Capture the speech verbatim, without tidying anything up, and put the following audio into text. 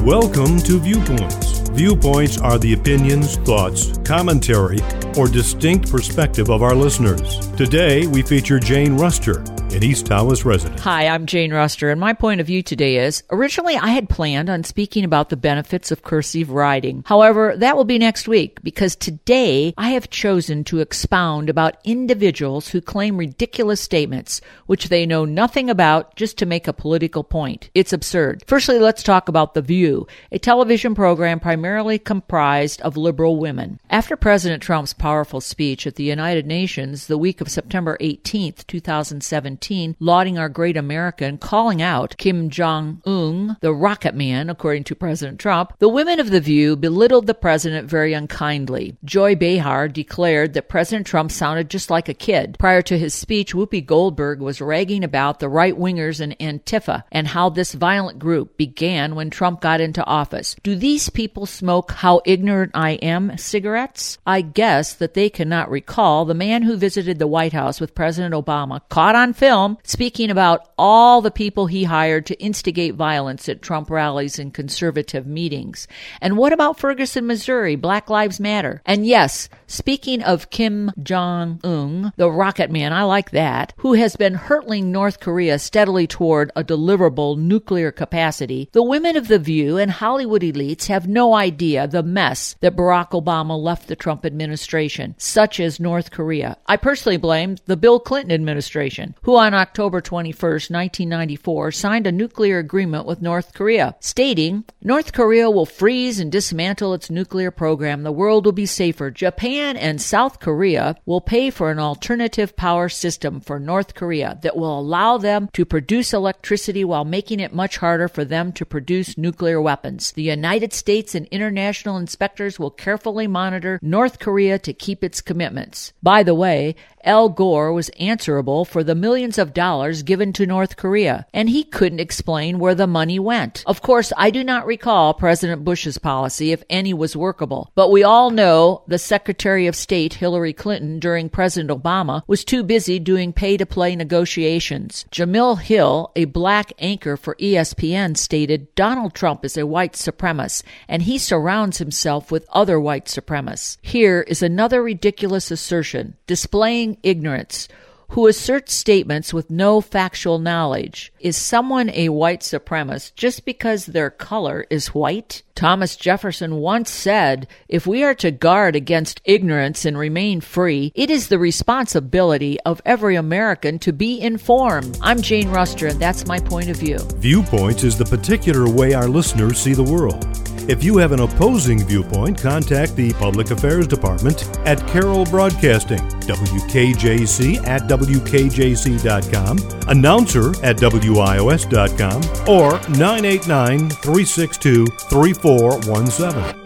Welcome to Viewpoints. Viewpoints are the opinions, thoughts, commentary, or distinct perspective of our listeners. Today, we feature Jane Ruster, an East Tawas resident. Hi, I'm Jane Ruster, and my point of view today is, originally I had planned on speaking about the benefits of cursive writing. However, that will be next week, because today I have chosen to expound about individuals who claim ridiculous statements, which they know nothing about, just to make a political point. It's absurd. Firstly, let's talk about The View, a television program primarily comprised of liberal women. After President Trump's powerful speech at the United Nations the week of September eighteenth, two thousand seventeen, lauding our great America and calling out Kim Jong-un, the rocket man, according to President Trump, the women of The View belittled the president very unkindly. Joy Behar declared that President Trump sounded just like a kid. Prior to his speech, Whoopi Goldberg was ragging about the right-wingers in Antifa and how this violent group began when Trump got into office. Do these people smoke How Ignorant I Am cigarettes? I guess that they cannot recall the man who visited the White House with President Obama, caught on film, speaking about all the people he hired to instigate violence at Trump rallies and conservative meetings. And what about Ferguson, Missouri? Black Lives Matter. And yes, speaking of Kim Jong-un, the rocket man, I like that, who has been hurtling North Korea steadily toward a deliverable nuclear capacity, the women of The View and Hollywood elites have no idea the mess that Barack Obama left the Trump administration, such as North Korea. I personally blame the Bill Clinton administration, who on October twenty-first, nineteen ninety-four, signed a nuclear agreement with North Korea, stating, North Korea will freeze and dismantle its nuclear program. The world will be safer. Japan and South Korea will pay for an alternative power system for North Korea that will allow them to produce electricity while making it much harder for them to produce nuclear weapons. The United States and international inspectors will carefully monitor North Korea to keep its commitments. By the way, Al Gore was answerable for the millions of dollars given to North Korea, and he couldn't explain where the money went. Of course, I do not recall President Bush's policy, if any was workable, but we all know the Secretary of State, Hillary Clinton, during President Obama, was too busy doing pay-to-play negotiations. Jamil Hill, a black anchor for E S P N, stated, Donald Trump is a white supremacist, and he surrounds himself with other white supremacists. Here is another ridiculous assertion, displaying ignorance, who asserts statements with no factual knowledge. Is someone a white supremacist just because their color is white? Thomas Jefferson once said, if we are to guard against ignorance and remain free, it is the responsibility of every American to be informed. I'm Jane Ruster, and that's my point of view. Viewpoints is the particular way our listeners see the world. If you have an opposing viewpoint, contact the Public Affairs Department at Carroll Broadcasting, W K J C at W K J C dot com, announcer at W I O S dot com, or nine eight nine, three six two, three four one seven.